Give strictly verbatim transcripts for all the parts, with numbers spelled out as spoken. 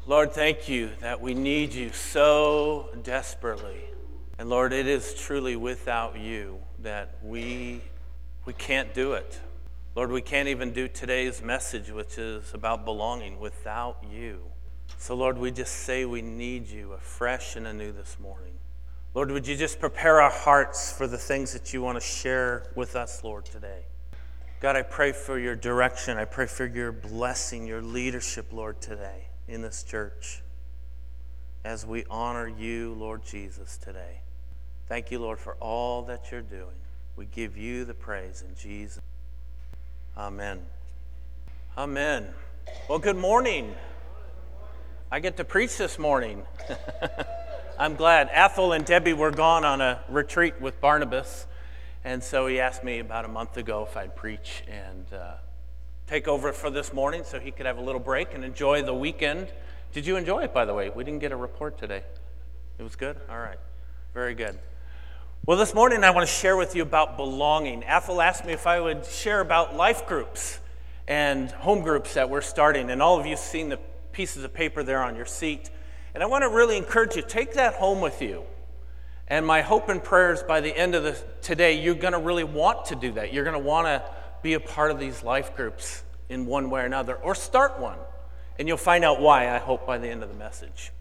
Lord, thank you that we need you so desperately. And Lord, it is truly without you that we we can't do it. Lord, we can't even do today's message, which is about belonging, without you. So Lord, we just say we need you afresh and anew this morning. Lord, would you just prepare our hearts for the things that you want to share with us, Lord, today. God, I pray for your direction. I pray for your blessing, your leadership, Lord, today in this church as we honor you, Lord Jesus, today. Thank you, Lord, for all that you're doing. We give you the praise in Jesus. Amen. Amen. Well, good morning. I get to preach this morning. I'm glad. Ethel and Debbie were gone on a retreat with Barnabas, and so he asked me about a month ago if I'd preach and uh, take over for this morning so he could have a little break and enjoy the weekend. Did you enjoy it, by the way? We didn't get a report today. It was good? All right. Very good. Well, this morning I want to share with you about belonging. Ethel asked me if I would share about life groups and home groups that we're starting, and all of you have seen the pieces of paper there on your seat. And I want to really encourage you, take that home with you. And my hope and prayer is by the end of the, today, you're going to really want to do that. You're going to want to be a part of these life groups in one way or another, or start one. And you'll find out why, I hope, by the end of the message.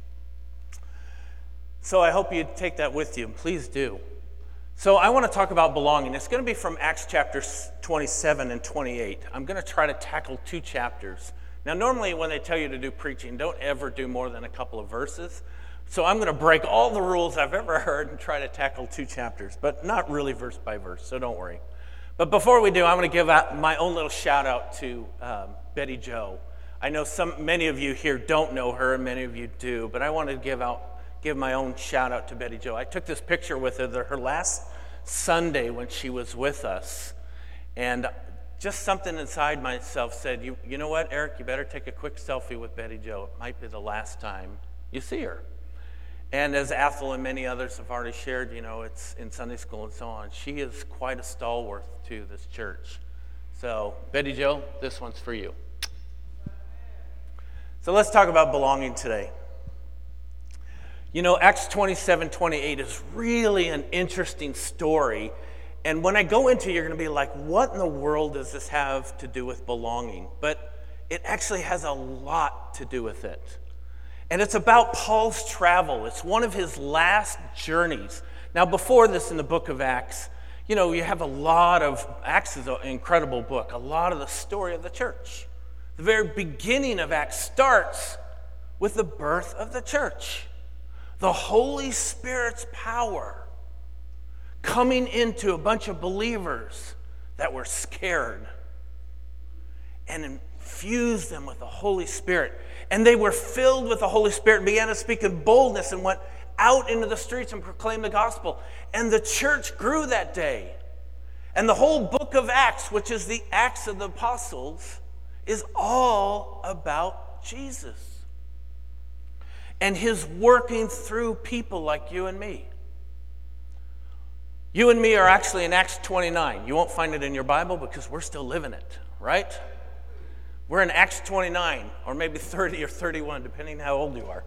So I hope you take that with you, and please do. So I want to talk about belonging. It's going to be from Acts chapters twenty-seven and twenty-eight. I'm going to try to tackle two chapters. Now, normally when they tell you to do preaching, don't ever do more than a couple of verses. So I'm going to break all the rules I've ever heard and try to tackle two chapters, but not really verse by verse, so don't worry. But before we do, I'm going to give out my own little shout out to um, Betty Jo. I know some, many of you here don't know her, and many of you do, but I want to give out give my own shout out to Betty Jo. I took this picture with her the, her last Sunday when she was with us, and just something inside myself said, you, you know what, Eric, you better take a quick selfie with Betty Jo. It might be the last time you see her. And as Ethel and many others have already shared, you know, it's in Sunday school and so on, she is quite a stalwart to this church. So, Betty Jo, this one's for you. So let's talk about belonging today. You know, Acts twenty-seven, twenty-eight is really an interesting story. And when I go into it, you're going to be like, what in the world does this have to do with belonging? But it actually has a lot to do with it. And it's about Paul's travel. It's one of his last journeys. Now, before this in the book of Acts, you know, you have a lot of, Acts is an incredible book, a lot of the story of the church. The very beginning of Acts starts with the birth of the church. The Holy Spirit's power coming into a bunch of believers that were scared and infused them with the Holy Spirit. And they were filled with the Holy Spirit and began to speak in boldness and went out into the streets and proclaimed the gospel. And the church grew that day. And the whole book of Acts, which is the Acts of the Apostles, is all about Jesus and his working through people like you and me. You and me are actually in Acts twenty-nine. You won't find it in your Bible because we're still living it, right? We're in Acts twenty-nine, or maybe thirty or thirty-one, depending how old you are.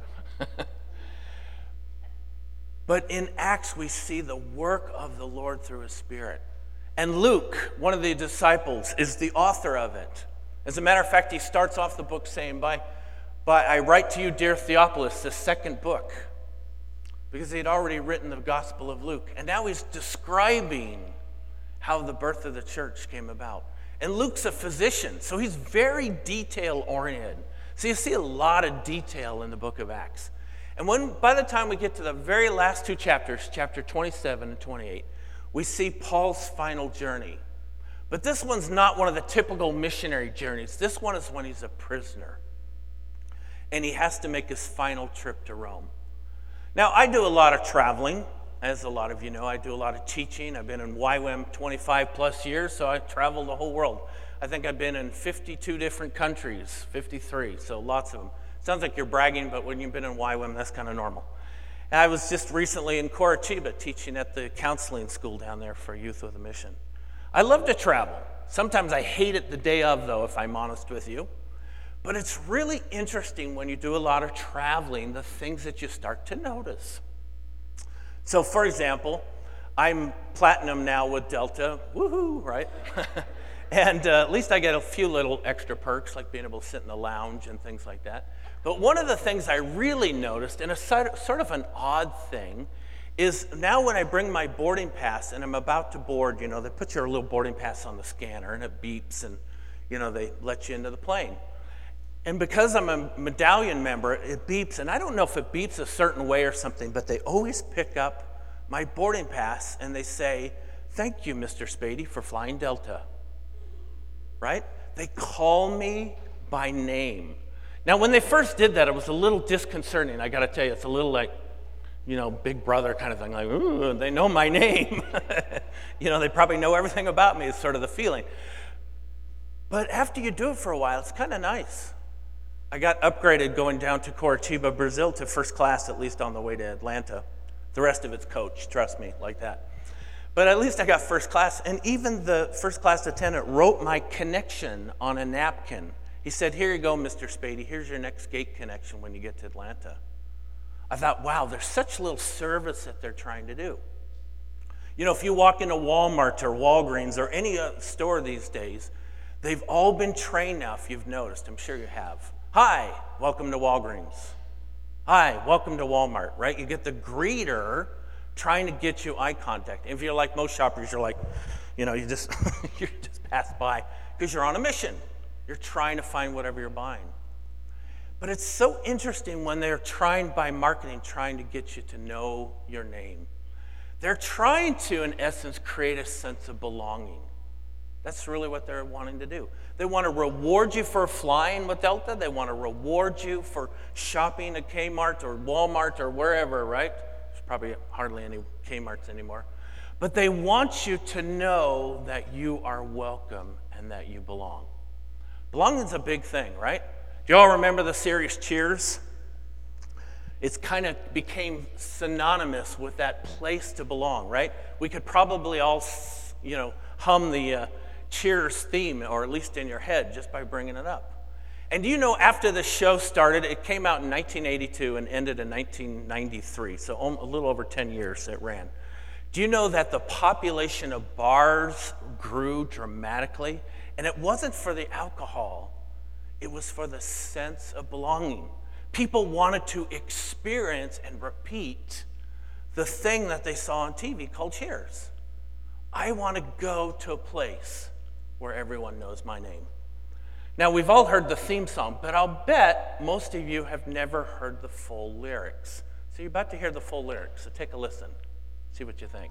But in Acts, we see the work of the Lord through his Spirit. And Luke, one of the disciples, is the author of it. As a matter of fact, he starts off the book saying, by, by I write to you, dear Theophilus, the second book, because he had already written the Gospel of Luke. And now he's describing how the birth of the church came about. And Luke's a physician, so he's very detail-oriented. So you see a lot of detail in the book of Acts. And when by the time we get to the very last two chapters, chapter twenty-seven and twenty-eight, we see Paul's final journey. But this one's not one of the typical missionary journeys. This one is when he's a prisoner. And he has to make his final trip to Rome. Now, I do a lot of traveling. As a lot of you know, I do a lot of teaching. I've been in Y WAM twenty-five plus years, so I travel the whole world. I think I've been in fifty-two different countries, fifty-three, so lots of them. Sounds like you're bragging, but when you've been in Y WAM, that's kind of normal. And I was just recently in Curitiba teaching at the counseling school down there for Youth with a Mission. I love to travel. Sometimes I hate it the day of, though, if I'm honest with you. But it's really interesting when you do a lot of traveling, the things that you start to notice. So, for example, I'm platinum now with Delta, woohoo, right? And uh, at least I get a few little extra perks, like being able to sit in the lounge and things like that. But one of the things I really noticed, and a sort of an odd thing, is now when I bring my boarding pass and I'm about to board, you know, they put your little boarding pass on the scanner and it beeps and, you know, they let you into the plane. And because I'm a medallion member, it beeps, and I don't know if it beeps a certain way or something, but they always pick up my boarding pass and they say, "Thank you, Mister Spady, for flying Delta." Right? They call me by name. Now, when they first did that, it was a little disconcerting. I got to tell you, it's a little like, you know, Big Brother kind of thing. Like, ooh, they know my name. You know, they probably know everything about me is sort of the feeling. But after you do it for a while, it's kind of nice. I got upgraded going down to Curitiba, Brazil, to first class, at least on the way to Atlanta. The rest of it's coach, trust me, like that. But at least I got first class, and even the first class attendant wrote my connection on a napkin. He said, "Here you go, Mister Spady, here's your next gate connection when you get to Atlanta." I thought, wow, there's such little service that they're trying to do. You know, if you walk into Walmart or Walgreens or any uh, store these days, they've all been trained now, if you've noticed. I'm sure you have. "Hi, welcome to Walgreens. Hi, welcome to Walmart," right? You get the greeter trying to get you eye contact. If you're like most shoppers, you're like, you know, you just you just pass by because you're on a mission. You're trying to find whatever you're buying. But it's so interesting when they're trying by marketing, trying to get you to know your name. They're trying to, in essence, create a sense of belonging. That's really what they're wanting to do. They want to reward you for flying with Delta. They want to reward you for shopping at Kmart or Walmart or wherever, right? There's probably hardly any Kmarts anymore. But they want you to know that you are welcome and that you belong. Belonging's a big thing, right? Do you all remember the series Cheers? It's kind of became synonymous with that place to belong, right? We could probably all, you know, hum the uh, Cheers theme, or at least in your head, just by bringing it up. And do you know, after the show started, it came out in nineteen eighty-two and ended in nineteen ninety-three, so a little over ten years it ran. Do you know that the population of bars grew dramatically? And it wasn't for the alcohol, it was for the sense of belonging. People wanted to experience and repeat the thing that they saw on T V called Cheers. I want to go to a place where everyone knows my name. Now, we've all heard the theme song, but I'll bet most of you have never heard the full lyrics. So you're about to hear the full lyrics, so take a listen. See what you think.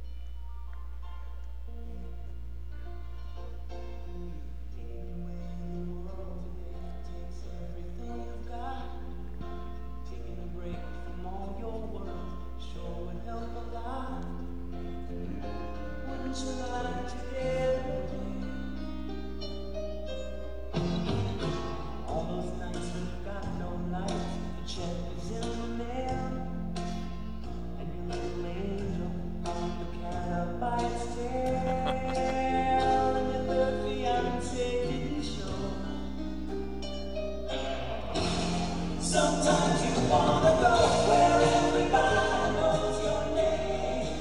Sometimes you wanna go where everybody knows your name,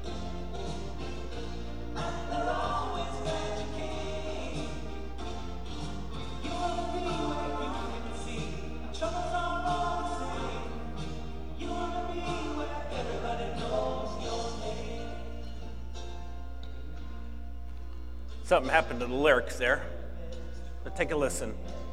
and they're always glad you came. You wanna be where you can see troubles are all the same. You wanna be where everybody knows your name. Something happened to the lyrics there, but take a listen.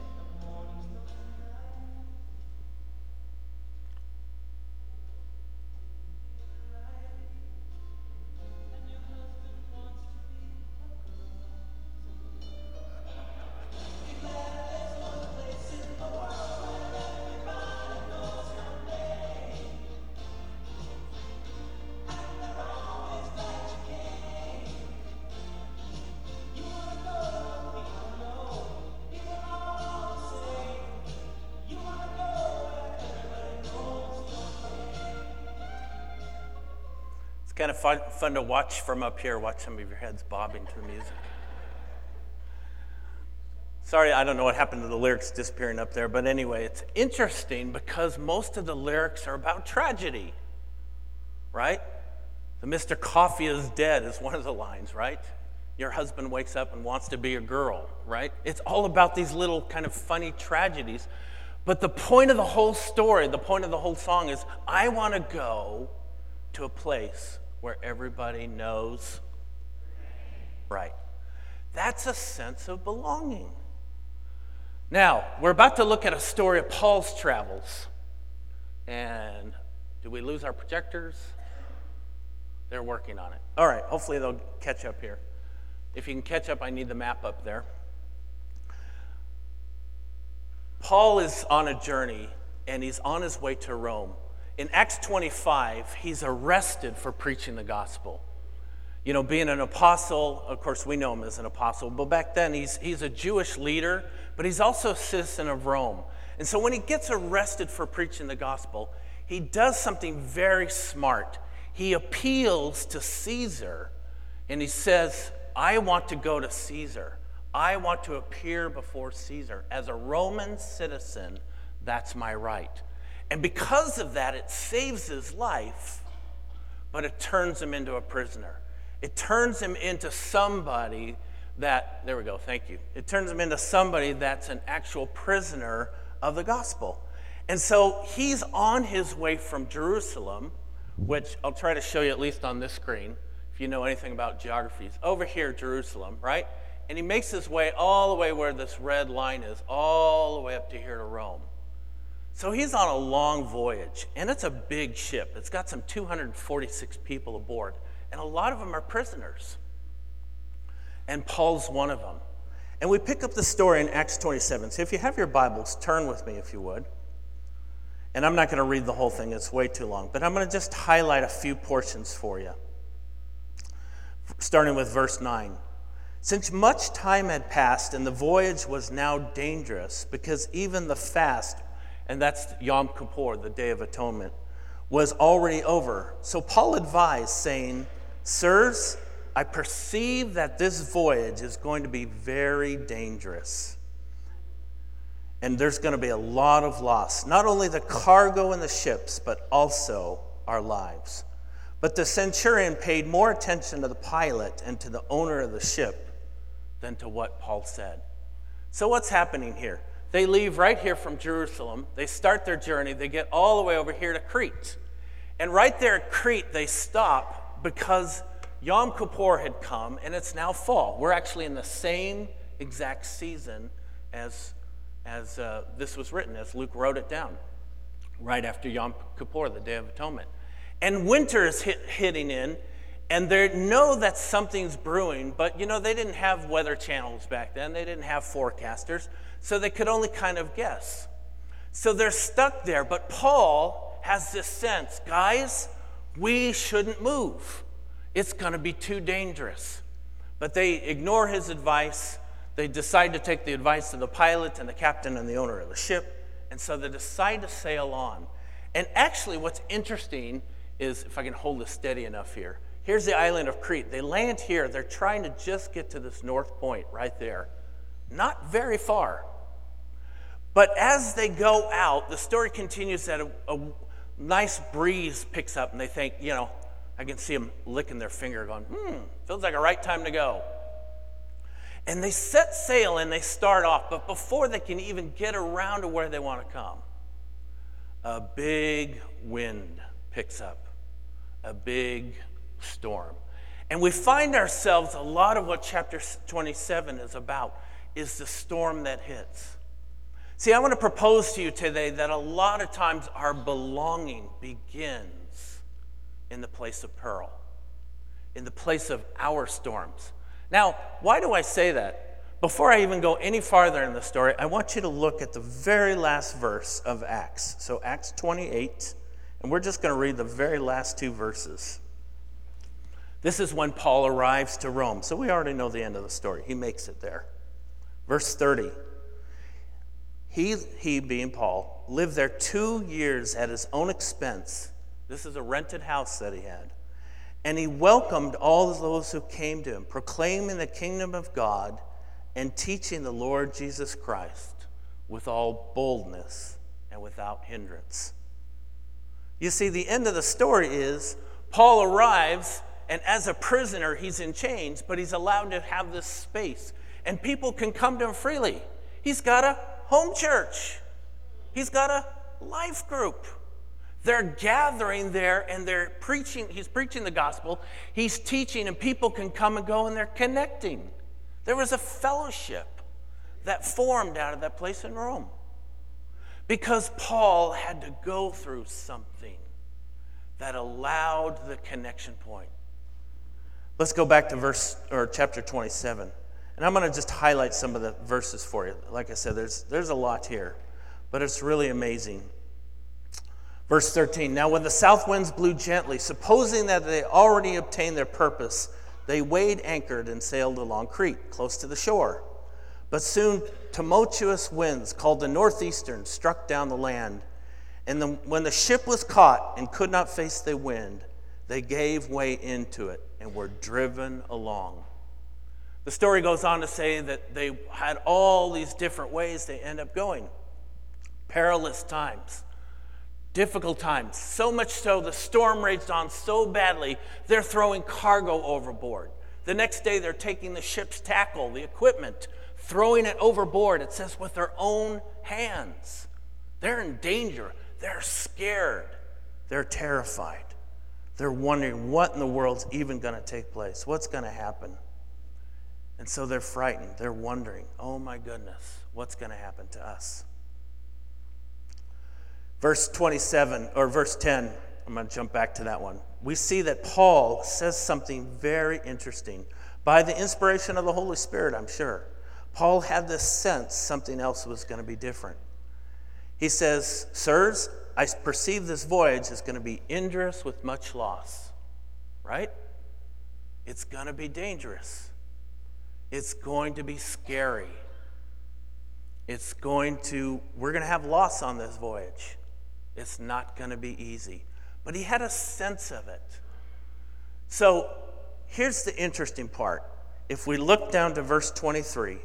Kind of fun, fun to watch from up here, watch some of your heads bobbing to the music. Sorry, I don't know what happened to the lyrics disappearing up there, but anyway, it's interesting because most of the lyrics are about tragedy, right? The Mister Coffee is dead is one of the lines, right? Your husband wakes up and wants to be a girl, right? It's all about these little kind of funny tragedies. But the point of the whole story, the point of the whole song is, I want to go to a place where everybody knows right. That's a sense of belonging. Now, we're about to look at a story of Paul's travels. And did we lose our projectors? They're working on it. All right, hopefully they'll catch up here. If you can catch up, I need the map up there. Paul is on a journey, and he's on his way to Rome. In Acts twenty-five, he's arrested for preaching the gospel. You know, being an apostle, of course, we know him as an apostle, but back then he's, he's a Jewish leader, but he's also a citizen of Rome. And so when he gets arrested for preaching the gospel, he does something very smart. He appeals to Caesar, and he says, I want to go to Caesar. I want to appear before Caesar. As a Roman citizen, that's my right. And because of that, it saves his life, but it turns him into a prisoner. It turns him into somebody that, there we go, thank you. It turns him into somebody that's an actual prisoner of the gospel. And so he's on his way from Jerusalem, which I'll try to show you at least on this screen, if you know anything about geography. It's over here, Jerusalem, right? And he makes his way all the way where this red line is, all the way up to here to Rome. So he's on a long voyage, and it's a big ship. It's got some two hundred forty-six people aboard, and a lot of them are prisoners. And Paul's one of them. And we pick up the story in Acts twenty-seven. So if you have your Bibles, turn with me if you would. And I'm not going to read the whole thing, it's way too long, but I'm going to just highlight a few portions for you. Starting with verse nine. Since much time had passed and the voyage was now dangerous, because even the fast, and that's Yom Kippur, the Day of Atonement, was already over. So Paul advised, saying, Sirs, I perceive that this voyage is going to be very dangerous. And there's going to be a lot of loss, not only the cargo and the ships, but also our lives. But the centurion paid more attention to the pilot and to the owner of the ship than to what Paul said. So what's happening here? They leave right here from Jerusalem. They start their journey. They get all the way over here to Crete. And right there at Crete, they stop because Yom Kippur had come, and it's now fall. We're actually in the same exact season as, as uh, this was written, as Luke wrote it down, right after Yom Kippur, the Day of Atonement. And winter is hit, hitting in, and they know that something's brewing, but, you know, they didn't have weather channels back then. They didn't have forecasters, so they could only kind of guess. So they're stuck there, but Paul has this sense, guys, we shouldn't move. It's going to be too dangerous. But they ignore his advice. They decide to take the advice of the pilot and the captain and the owner of the ship, and so they decide to sail on. And actually what's interesting is, if I can hold this steady enough here, here's the island of Crete. They land here. They're trying to just get to this north point right there. Not very far. But as they go out, the story continues that a, a nice breeze picks up, and they think, you know, I can see them licking their finger going, hmm, feels like a right time to go. And they set sail and they start off, but before they can even get around to where they want to come, a big wind picks up. A big storm. And we find ourselves, a lot of what chapter twenty-seven is about is the storm that hits. See, I want to propose to you today that a lot of times our belonging begins in the place of peril, in the place of our storms. Now, why do I say that? Before I even go any farther in the story, I want you to look at the very last verse of Acts. So Acts twenty-eight. And we're just going to read the very last two verses. This is when Paul arrives to Rome. So we already know the end of the story. He makes it there. Verse thirty. He, he being Paul, lived there two years at his own expense. This is a rented house that he had. And he welcomed all those who came to him, proclaiming the kingdom of God and teaching the Lord Jesus Christ with all boldness and without hindrance. You see, the end of the story is Paul arrives, and as a prisoner, he's in chains, but he's allowed to have this space, and people can come to him freely. He's got a home church. He's got a life group. They're gathering there, and they're preaching. He's preaching the gospel. He's teaching, and people can come and go, and they're connecting. There was a fellowship that formed out of that place in Rome because Paul had to go through something that allowed the connection point. Let's go back to verse or chapter twenty-seven. And I'm going to just highlight some of the verses for you. Like I said, there's there's a lot here, but it's really amazing. Verse thirteen, now when the south winds blew gently, supposing that they already obtained their purpose, they weighed anchored and sailed along Crete, close to the shore. But soon tumultuous winds, called the northeastern, struck down the land. And the, when the ship was caught and could not face the wind, they gave way into it and were driven along. The story goes on to say that they had all these different ways they end up going. Perilous times, difficult times, so much so the storm raged on so badly, they're throwing cargo overboard. The next day they're taking the ship's tackle, the equipment, throwing it overboard, it says, with their own hands. They're in danger. They're scared. They're terrified. They're wondering what in the world's even going to take place. What's going to happen? And so they're frightened. They're wondering, oh my goodness, what's going to happen to us? Verse twenty-seven, or verse ten, I'm going to jump back to that one. We see that Paul says something very interesting. By the inspiration of the Holy Spirit, I'm sure. Paul had this sense something else was going to be different. He says, sirs, I perceive this voyage is going to be dangerous with much loss. Right? It's going to be dangerous. It's going to be scary. It's going to, we're going to have loss on this voyage. It's not going to be easy. But he had a sense of it. So here's the interesting part. If we look down to verse twenty-three,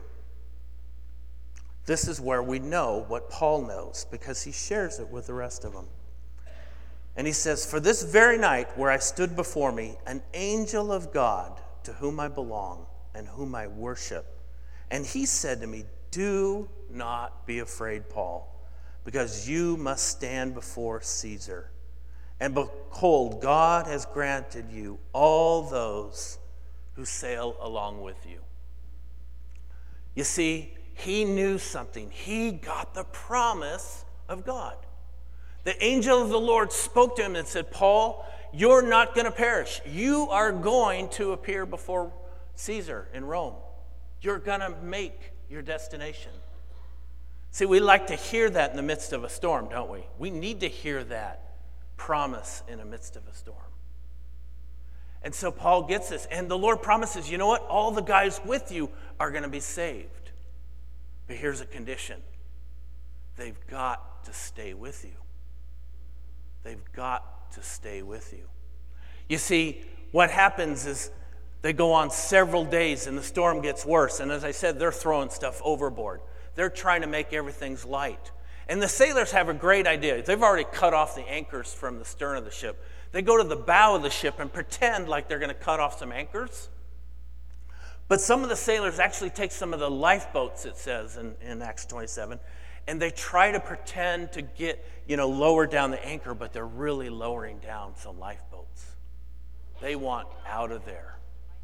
this is where we know what Paul knows because he shares it with the rest of them. And he says, for this very night where I stood before me, an angel of God to whom I belong and whom I worship. And he said to me, do not be afraid, Paul, because you must stand before Caesar. And behold, God has granted you all those who sail along with you. You see, he knew something. He got the promise of God. The angel of the Lord spoke to him and said, Paul, you're not going to perish. You are going to appear before Caesar in Rome. You're going to make your destination. See, we like to hear that in the midst of a storm, don't we? We need to hear that promise in the midst of a storm. And so Paul gets this, and the Lord promises, you know what? All the guys with you are going to be saved. But here's a condition. They've got to stay with you. They've got to stay with you. You see, what happens is they go on several days and the storm gets worse. And as I said, they're throwing stuff overboard. They're trying to make everything's light. And the sailors have a great idea. They've already cut off the anchors from the stern of the ship. They go to the bow of the ship and pretend like they're going to cut off some anchors. But some of the sailors actually take some of the lifeboats, it says in, in Acts twenty-seven, and they try to pretend to get, you know, lower down the anchor, but they're really lowering down some lifeboats. They want out of there.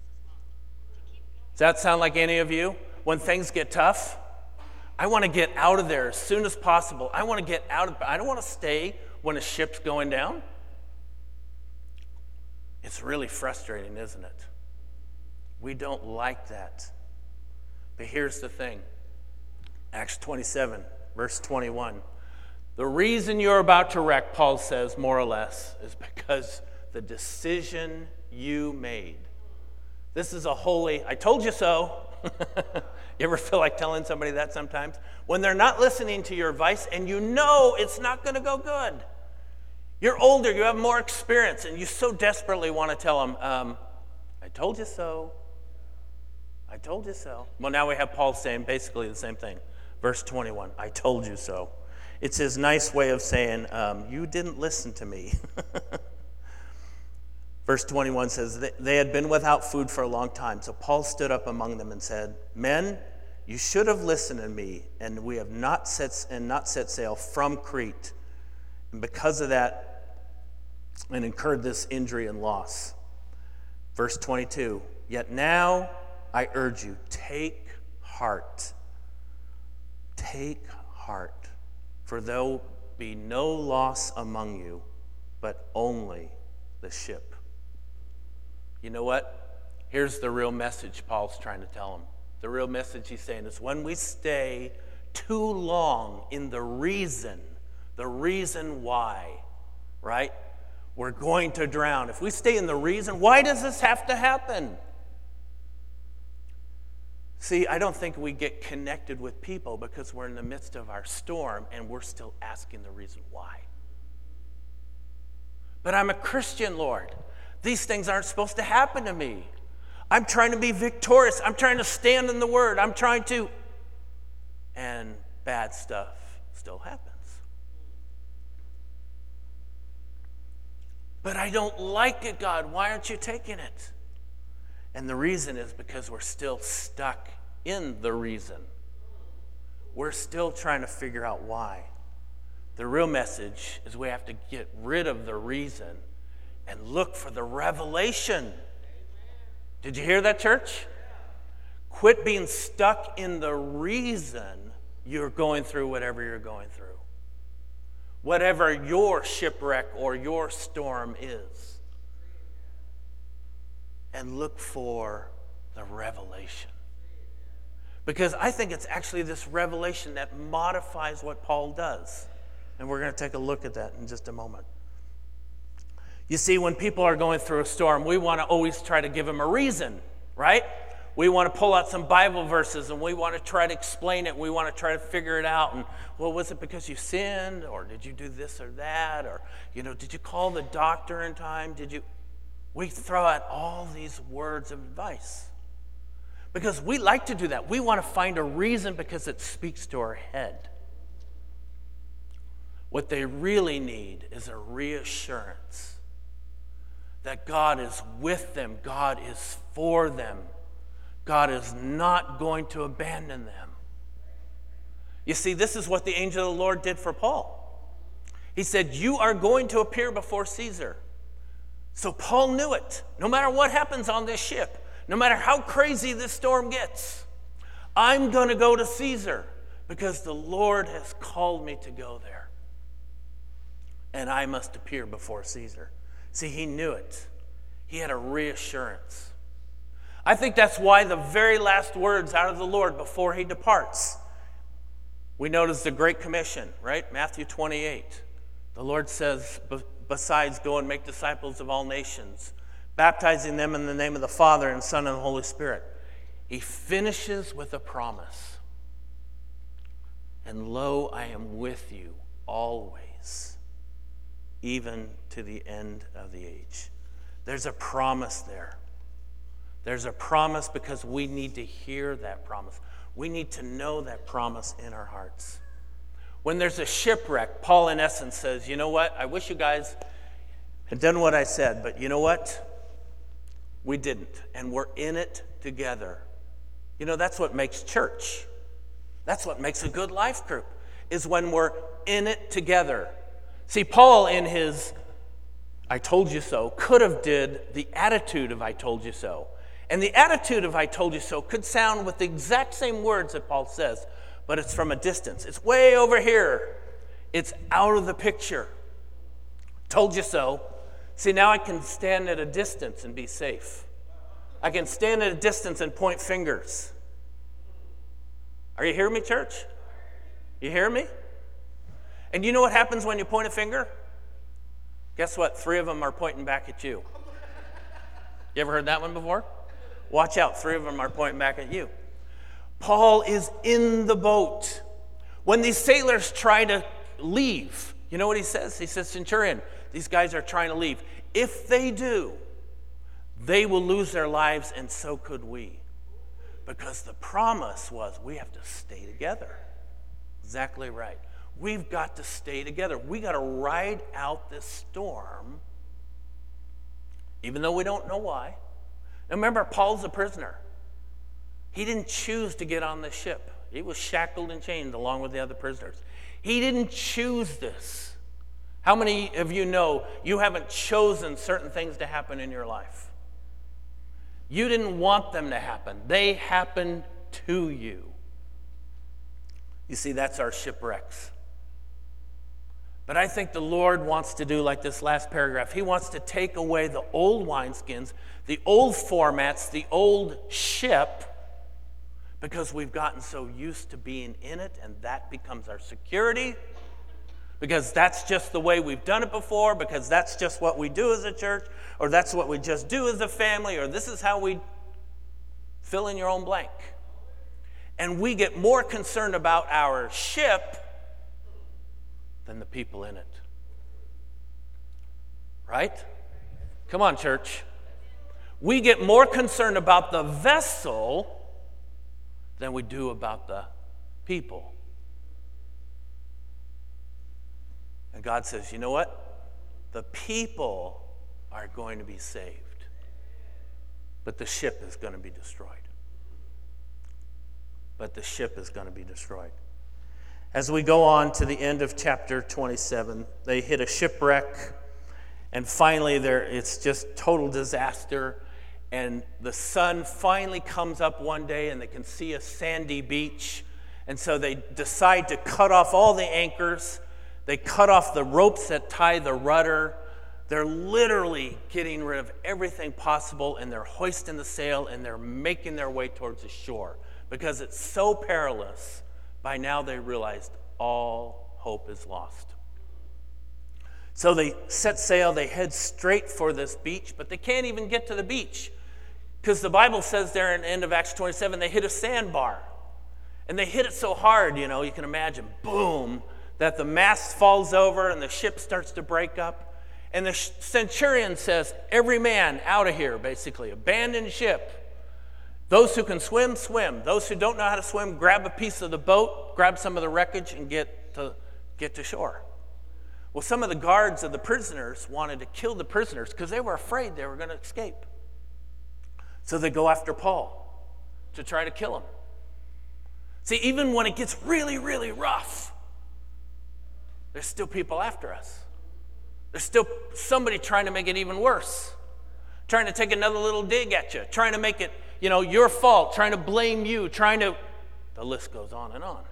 Does that sound like any of you? When things get tough, I want to get out of there as soon as possible. I want to get out of, I don't want to stay when a ship's going down. It's really frustrating, isn't it? We don't like that. But here's the thing. Acts twenty-seven, verse twenty-one. The reason you're about to wreck, Paul says, more or less, is because the decision you made. This is a holy, I told you so. You ever feel like telling somebody that sometimes? When they're not listening to your advice and you know it's not going to go good. You're older, you have more experience, and you so desperately want to tell them, um, I told you so. I told you so. Well, now we have Paul saying basically the same thing. Verse twenty-one, I told you so. It's his nice way of saying, um, you didn't listen to me. Verse twenty-one says, they had been without food for a long time. So Paul stood up among them and said, men, you should have listened to me, and we have not set and not set sail from Crete. And because of that, and incurred this injury and loss. Verse twenty-two, yet now I urge you, take heart. Take heart, for there will be no loss among you, but only the ship. You know what? Here's the real message Paul's trying to tell them. The real message he's saying is when we stay too long in the reason, the reason why, right? We're going to drown. If we stay in the reason, why does this have to happen? See, I don't think we get connected with people because we're in the midst of our storm and we're still asking the reason why. But I'm a Christian, Lord. These things aren't supposed to happen to me. I'm trying to be victorious. I'm trying to stand in the Word. I'm trying to... And bad stuff still happens. But I don't like it, God. Why aren't you taking it? And the reason is because we're still stuck in the reason. We're still trying to figure out why. The real message is we have to get rid of the reason and look for the revelation. Did you hear that, church? Quit being stuck in the reason you're going through whatever you're going through. Whatever your shipwreck or your storm is. And look for the revelation. Because I think it's actually this revelation that modifies what Paul does. And we're going to take a look at that in just a moment. You see, when people are going through a storm, we want to always try to give them a reason, right? We want to pull out some Bible verses and we want to try to explain it. We want to try to figure it out. And, well, was it because you sinned? Or did you do this or that? Or, you know, did you call the doctor in time? Did you... We throw out all these words of advice because we like to do that. We want to find a reason because it speaks to our head. What they really need is a reassurance that God is with them, God is for them, God is not going to abandon them. You see, this is what the angel of the Lord did for Paul. He said, you are going to appear before Caesar. So Paul knew it. No matter what happens on this ship, no matter how crazy this storm gets, I'm going to go to Caesar because the Lord has called me to go there. And I must appear before Caesar. See, he knew it. He had a reassurance. I think that's why the very last words out of the Lord before he departs, we notice the Great Commission, right? Matthew twenty-eight. The Lord says, besides, go and make disciples of all nations, baptizing them in the name of the Father and Son and the Holy Spirit. He finishes with a promise. And lo, I am with you always, even to the end of the age. There's a promise there. There's a promise because we need to hear that promise. We need to know that promise in our hearts. When there's a shipwreck, Paul in essence says, you know what? I wish you guys had done what I said, but you know what? We didn't, and we're in it together. You know, that's what makes church. That's what makes a good life group, is when we're in it together. See, Paul in his I told you so could have did the attitude of I told you so. And the attitude of I told you so could sound with the exact same words that Paul says, but it's from a distance. It's way over here. It's out of the picture. Told you so. See, now I can stand at a distance and be safe. I can stand at a distance and point fingers. Are you hearing me, church? You hear me? And you know what happens when you point a finger? Guess what? Three of them are pointing back at you. You ever heard that one before? Watch out. Three of them are pointing back at you. Paul is in the boat. When these sailors try to leave, you know what he says? He says, Centurion, these guys are trying to leave. If they do, they will lose their lives, and so could we. because the promise was we have to stay together. Exactly right. We've got to stay together. We got to ride out this storm, even though we don't know why. Now remember, Paul's a prisoner. He didn't choose to get on the ship. He was shackled and chained along with the other prisoners. He didn't choose this. How many of you know you haven't chosen certain things to happen in your life? You didn't want them to happen. They happened to you. You see, that's our shipwrecks. But I think the Lord wants to do like this last paragraph. He wants to take away the old wineskins, the old formats, the old ship, because we've gotten so used to being in it, and that becomes our security, because that's just the way we've done it before, because that's just what we do as a church, or that's what we just do as a family, or this is how we fill in your own blank. And we get more concerned about our ship than the people in it. Right? Come on, church. We get more concerned about the vessel than we do about the people. And God says, you know what? The people are going to be saved, but the ship is going to be destroyed. But the ship is going to be destroyed. As we go on to the end of chapter twenty-seven, they hit a shipwreck, and finally there it's just total disaster. And the sun finally comes up one day, and they can see a sandy beach. And so they decide to cut off all the anchors. They cut off the ropes that tie the rudder. They're literally getting rid of everything possible, and they're hoisting the sail, and they're making their way towards the shore. Because it's so perilous, by now they realized all hope is lost. So they set sail, they head straight for this beach, but they can't even get to the beach. Because the Bible says there in the end of Acts twenty-seven, they hit a sandbar. And they hit it so hard, you know, you can imagine, boom, that the mast falls over and the ship starts to break up. And the centurion says, every man out of here, basically, abandon ship. Those who can swim, swim. Those who don't know how to swim, grab a piece of the boat, grab some of the wreckage, and get to, get to shore. Well, some of the guards of the prisoners wanted to kill the prisoners because they were afraid they were going to escape. So they go after Paul to try to kill him. See, even when it gets really, really rough, there's still people after us. There's still somebody trying to make it even worse, trying to take another little dig at you, trying to make it, you know, your fault, trying to blame you, trying to, the list goes on and on.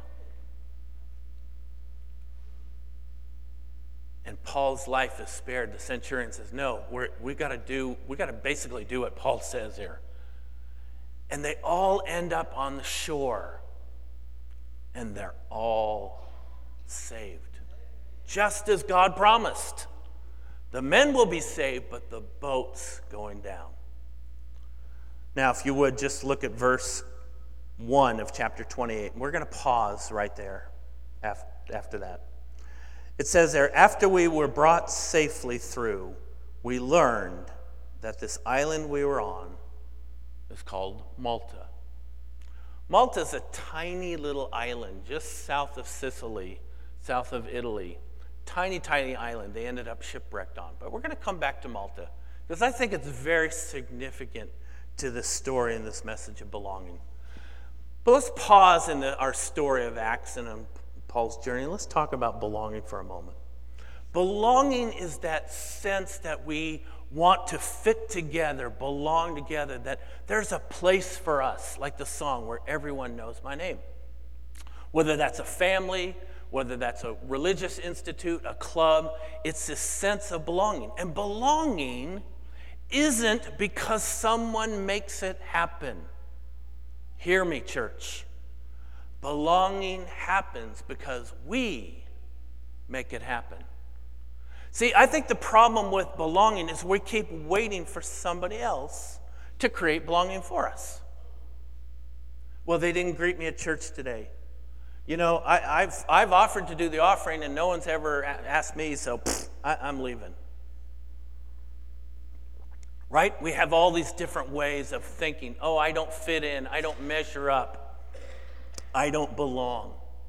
And Paul's life is spared. The centurion says, no, we're, we got to do, we got to basically do what Paul says here. And they all end up on the shore, and they're all saved, just as God promised. The men will be saved, but the boat's going down. Now, if you would, just look at verse one of chapter twenty-eight. We're going to pause right there after that. It says there, after we were brought safely through, we learned that this island we were on is called Malta. Malta is a tiny little island just south of Sicily, south of Italy. Tiny, tiny island they ended up shipwrecked on. But we're going to come back to Malta because I think it's very significant to this story and this message of belonging. But let's pause in the, our story of Acts and um, Paul's journey, and let's talk about belonging for a moment. Belonging is that sense that we want to fit together, belong together, that there's a place for us, like the song, where everyone knows my name. Whether that's a family, whether that's a religious institute, a club, it's this sense of belonging. And belonging isn't because someone makes it happen. Hear me, church. Belonging happens because we make it happen. See, I think the problem with belonging is we keep waiting for somebody else to create belonging for us. Well, they didn't greet me at church today. You know, I, I've I've offered to do the offering, and no one's ever asked me, so pfft, I, I'm leaving. right? We have all these different ways of thinking. Oh, I don't fit in. I don't measure up. I don't belong.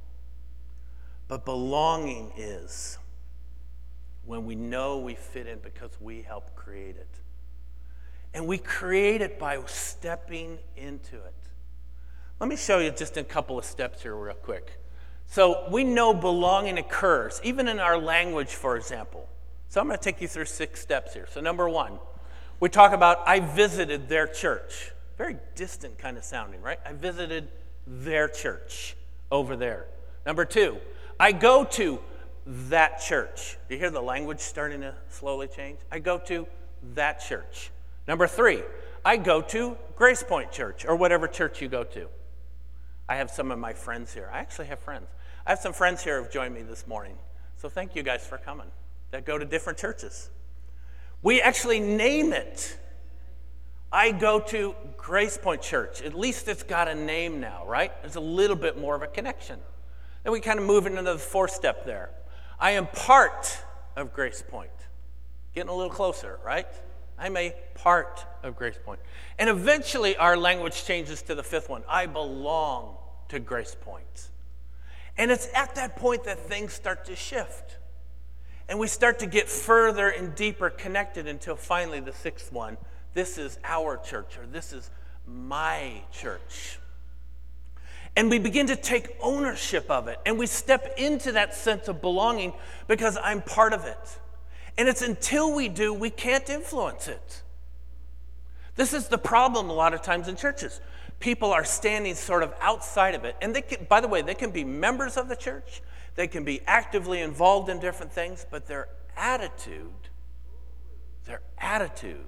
But belonging is when we know we fit in because we help create it. And we create it by stepping into it. Let me show you just a couple of steps here real quick. So we know belonging occurs, even in our language, for example. So I'm going to take you through six steps here. So number one, we talk about I visited their church. Very distant kind of sounding, right? I visited their church over there. Number two, I go to that church. Do you hear the language starting to slowly change? I go to that church. Number three, I go to Grace Point Church, or whatever church you go to. I have some of my friends here. I actually have friends. I have some friends here who have joined me this morning. So thank you guys for coming, that go to different churches. We actually name it. I go to Grace Point Church. At least it's got a name now, right? There's a little bit more of a connection. Then we kind of move into the fourth step there. I am part of Grace Point. Getting a little closer, right? I'm a part of Grace Point. And eventually our language changes to the fifth one. I belong to Grace Point. And it's at that point that things start to shift. And we start to get further and deeper connected until finally the sixth one. This is our church, or this is my church. And we begin to take ownership of it. And we step into that sense of belonging because I'm part of it. And it's until we do, we can't influence it. This is the problem a lot of times in churches. People are standing sort of outside of it. And they can, by the way, they can be members of the church. They can be actively involved in different things. But their attitude, their attitude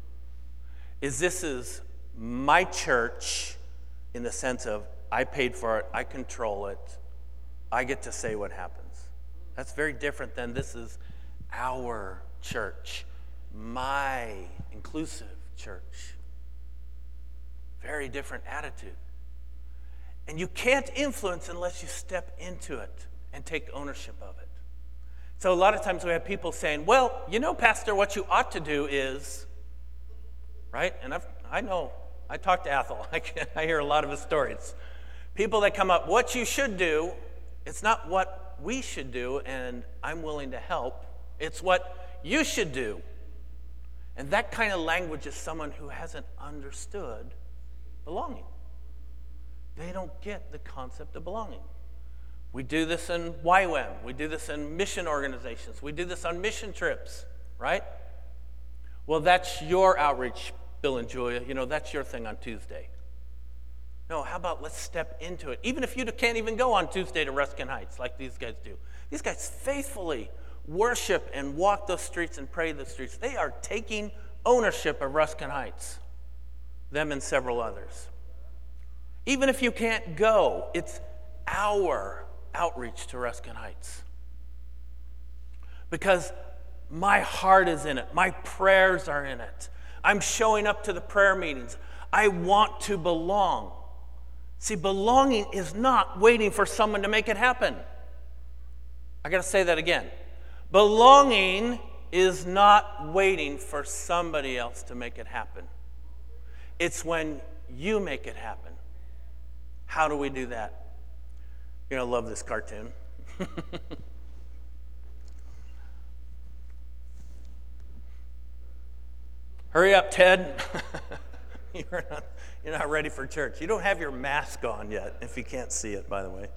is this is my church in the sense of I paid for it, I control it, I get to say what happens. That's very different than this is our church, my inclusive church. Very different attitude. And you can't influence unless you step into it and take ownership of it. So a lot of times we have people saying, well, you know, Pastor, what you ought to do is, right? And I've, I know, I talk to Athel. I, can, I hear a lot of his stories. People that come up, what you should do, it's not what we should do, and I'm willing to help. It's what you should do. And that kind of language is someone who hasn't understood belonging. They don't get the concept of belonging. We do this in Y WAM. We do this in mission organizations. We do this on mission trips, right? Well, that's your outreach, Bill and Julia. You know, that's your thing on Tuesday. No, how about let's step into it. Even if you can't even go on Tuesday to Ruskin Heights like these guys do. These guys faithfully worship and walk those streets and pray the streets. They are taking ownership of Ruskin Heights, them and several others. Even if you can't go, it's our outreach to Ruskin Heights. Because my heart is in it. My prayers are in it. I'm showing up to the prayer meetings. I want to belong. See, belonging is not waiting for someone to make it happen. I got to say that again. Belonging is not waiting for somebody else to make it happen. It's when you make it happen. How do we do that? You're going to love this cartoon. Hurry up, Ted. You're not, you're not ready for church. You don't have your mask on yet, if you can't see it, by the way.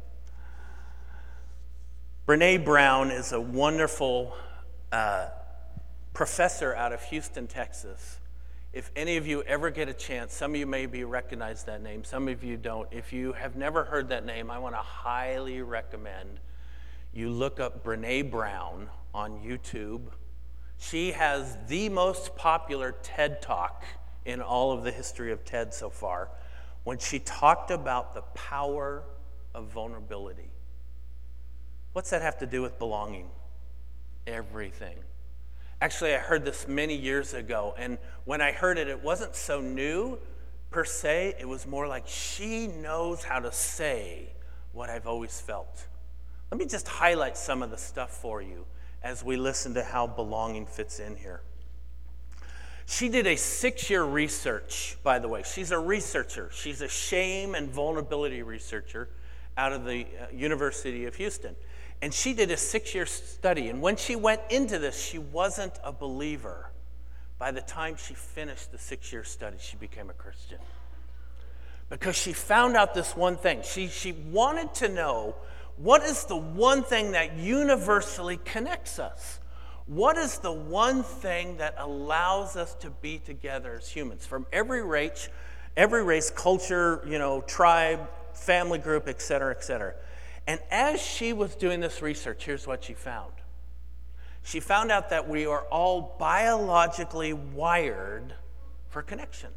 Brene Brown is a wonderful uh, professor out of Houston, Texas. If any of you ever get a chance, some of you maybe recognize that name, some of you don't. If you have never heard that name, I want to highly recommend you look up Brene Brown on YouTube. She has the most popular TED Talk in all of the history of TED so far, when she talked about the power of vulnerability. What's that have to do with belonging? Everything. Actually, I heard this many years ago, and when I heard it, it wasn't so new per se. It was more like she knows how to say what I've always felt. Let me just highlight some of the stuff for you as we listen to how belonging fits in here. She did a six-year research, by the way. She's a researcher. She's a shame and vulnerability researcher out of the uh, University of Houston. And she did a six-year study. And when she went into this, she wasn't a believer. By the time she finished the six-year study, she became a Christian. Because she found out this one thing. She, she wanted to know, what is the one thing that universally connects us? What is the one thing that allows us to be together as humans? From every race, every race, culture, you know, tribe, family group, et cetera, et cetera. And as she was doing this research, here's what she found. She found out that we are all biologically wired for connection.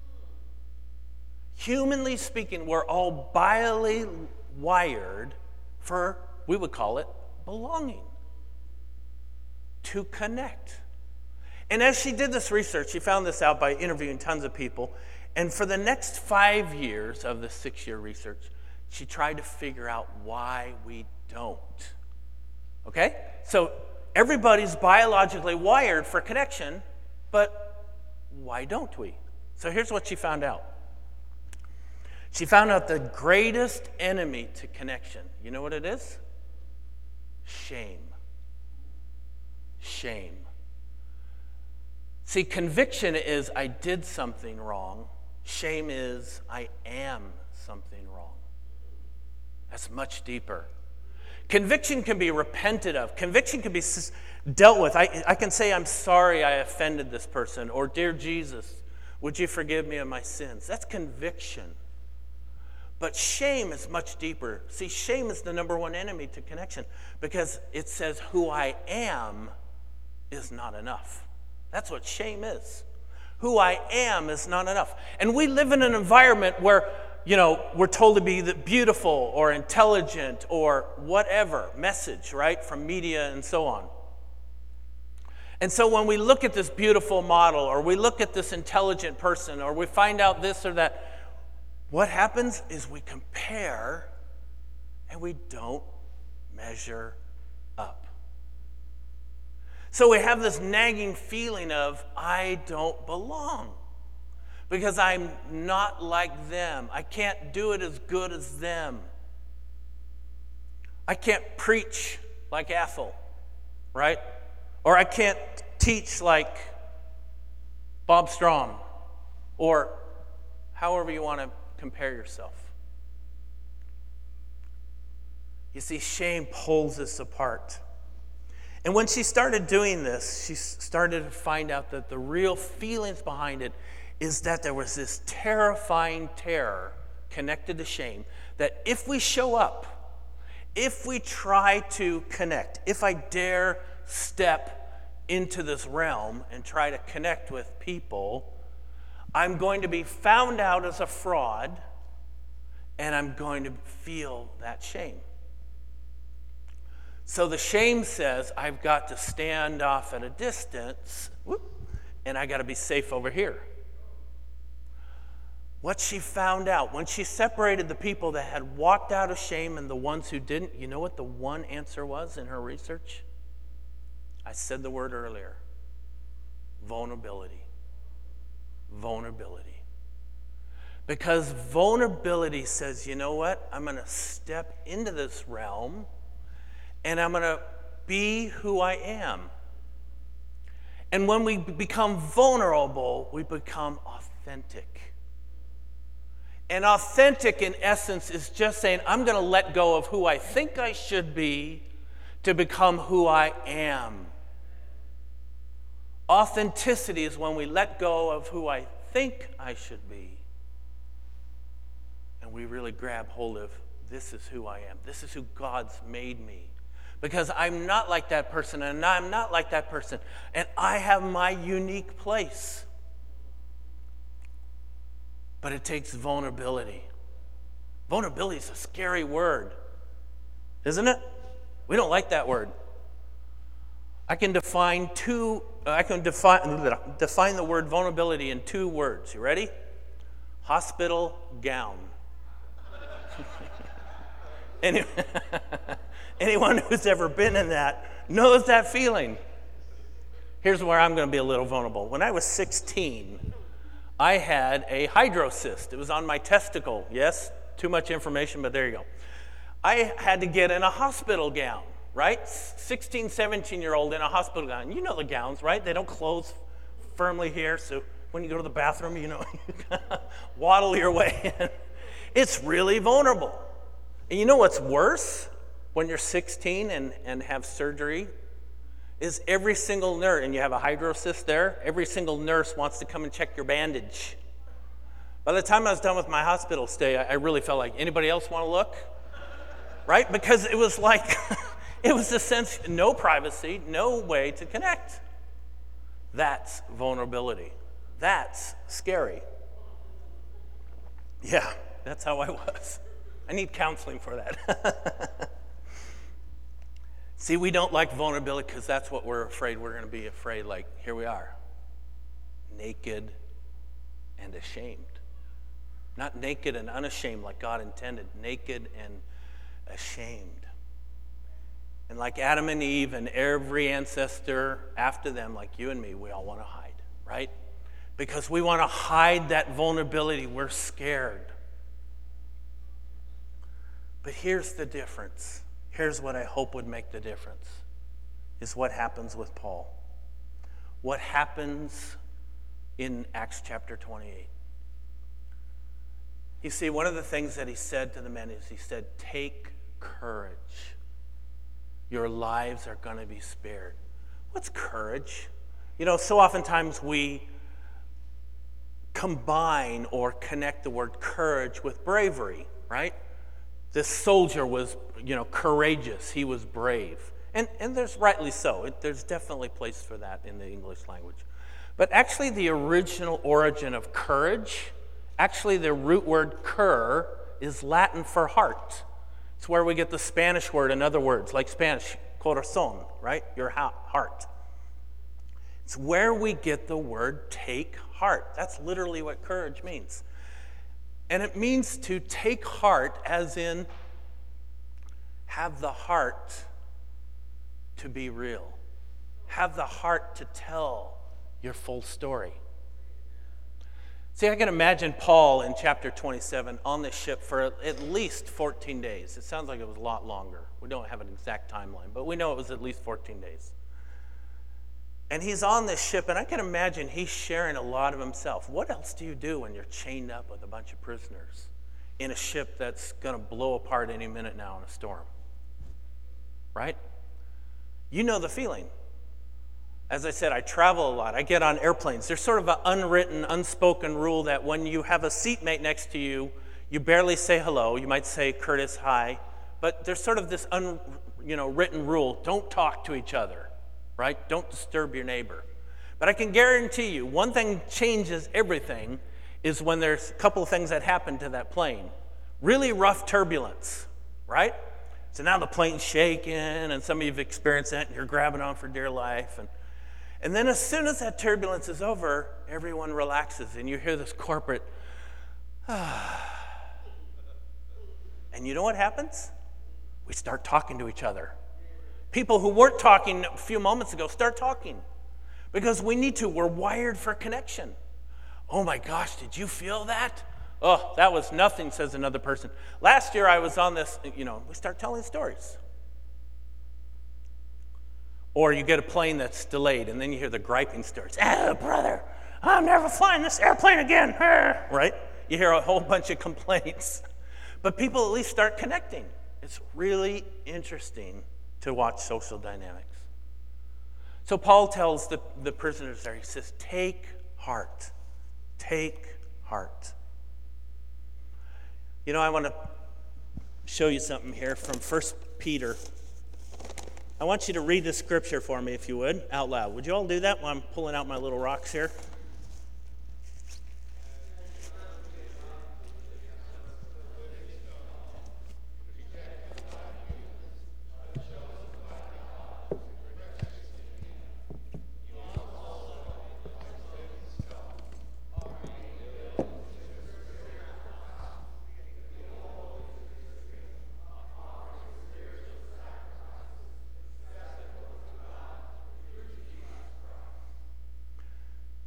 Humanly speaking, we're all biologically wired for, we would call it, belonging. To connect. And as she did this research, she found this out by interviewing tons of people. And for the next five years of the six-year research, she tried to figure out why we don't. Okay? So everybody's biologically wired for connection, but why don't we? So here's what she found out. She found out the greatest enemy to connection. You know what it is? Shame. Shame. See, conviction is I did something wrong. Shame is I am something wrong. That's much deeper. Conviction can be repented of. Conviction can be dealt with. I, I can say, I'm sorry I offended this person. Or, dear Jesus, would you forgive me of my sins? That's conviction. But shame is much deeper. See, shame is the number one enemy to connection because it says who I am is not enough. That's what shame is. Who I am is not enough. And we live in an environment where, you know, we're told to be the beautiful or intelligent or whatever message, right, from media and so on. And so when we look at this beautiful model or we look at this intelligent person or we find out this or that, what happens is we compare and we don't measure up. So we have this nagging feeling of, I don't belong because I'm not like them. I can't do it as good as them. I can't preach like Ethel, right? Or I can't teach like Bob Strom, or however you want to compare yourself. You see, shame pulls us apart. And when she started doing this, she started to find out that the real feelings behind it is that there was this terrifying terror connected to shame, that if we show up, if we try to connect, if I dare step into this realm and try to connect with people, I'm going to be found out as a fraud, and I'm going to feel that shame. So the shame says, I've got to stand off at a distance, whoop, and I got to be safe over here. What she found out, when she separated the people that had walked out of shame and the ones who didn't, you know what the one answer was in her research? I said the word earlier. Vulnerability. Vulnerability. Because vulnerability says, you know what? I'm going to step into this realm and I'm going to be who I am. And when we become vulnerable, we become authentic. And authentic, in essence, is just saying, I'm going to let go of who I think I should be to become who I am. Authenticity is when we let go of who I think I should be. And we really grab hold of, this is who I am. This is who God's made me. Because I'm not like that person, and I'm not like that person. And I have my unique place. But it takes vulnerability. Vulnerability is a scary word, isn't it? We don't like that word. I can define two, I can define, define the word vulnerability in two words. You ready? Hospital gown. Anyway, anyone who's ever been in that knows that feeling. Here's where I'm going to be a little vulnerable. When I was sixteen, I had a hydrocyst. It was on my testicle. Yes, too much information, but there you go. I had to get in a hospital gown, right? sixteen, seventeen-year-old in a hospital gown. You know the gowns, right? They don't close firmly here, so when you go to the bathroom, you know, you waddle your way in. It's really vulnerable. And you know what's worse when you're sixteen and, and have surgery is every single nurse, and you have a hydrocyst there, every single nurse wants to come and check your bandage. By the time I was done with my hospital stay, I, I really felt like, anybody else want to look? Right? Because it was like, it was a sense, no privacy, no way to connect. That's vulnerability. That's scary. Yeah, that's how I was. I need counseling for that. See, we don't like vulnerability because that's what we're afraid we're going to be afraid. Like, here we are, naked and ashamed. Not naked and unashamed like God intended, naked and ashamed. And like Adam and Eve and every ancestor after them, like you and me, we all want to hide, right? Because we want to hide that vulnerability. We're scared. But here's the difference. Here's what I hope would make the difference, is what happens with Paul. What happens in Acts chapter twenty-eight. You see, one of the things that he said to the men is he said, take courage. Your lives are going to be spared. What's courage? You know, so oftentimes we combine or connect the word courage with bravery, right? This soldier was, you know, courageous. He was brave. And, and there's rightly so. It, there's definitely place for that in the English language. But actually the original origin of courage, actually the root word cur is Latin for heart. It's where we get the Spanish word and other words, like Spanish, corazón, right? Your heart. It's where we get the word take heart. That's literally what courage means. And it means to take heart as in have the heart to be real. Have the heart to tell your full story. See, I can imagine Paul in chapter twenty-seven on this ship for at least fourteen days. It sounds like it was a lot longer. We don't have an exact timeline, but we know it was at least fourteen days. And he's on this ship, and I can imagine he's sharing a lot of himself. What else do you do when you're chained up with a bunch of prisoners in a ship that's going to blow apart any minute now in a storm? Right? You know the feeling. As I said, I travel a lot. I get on airplanes. There's sort of an unwritten, unspoken rule that when you have a seatmate next to you, you barely say hello. You might say, Curtis, hi. But there's sort of this un, you know, written rule, don't talk to each other. Right? Don't disturb your neighbor. But I can guarantee you, one thing changes everything is when there's a couple of things that happen to that plane. Really rough turbulence, right? So now the plane's shaking, and some of you have experienced that, and you're grabbing on for dear life. And, and then as soon as that turbulence is over, everyone relaxes, and you hear this corporate, ah. And you know what happens? We start talking to each other. People who weren't talking a few moments ago start talking because we need to. We're wired for connection. Oh my gosh, did you feel that? Oh, that was nothing, says another person. Last year I was on this, you know, we start telling stories. Or you get a plane that's delayed and then you hear the griping stories. Oh, brother, I'm never flying this airplane again. Right? You hear a whole bunch of complaints. But people at least start connecting. It's really interesting to watch social dynamics. So Paul tells the, the prisoners there, he says, take heart. Take heart. You know, I want to show you something here from First Peter. I want you to read the scripture for me, if you would, out loud. Would you all do that while I'm pulling out my little rocks here?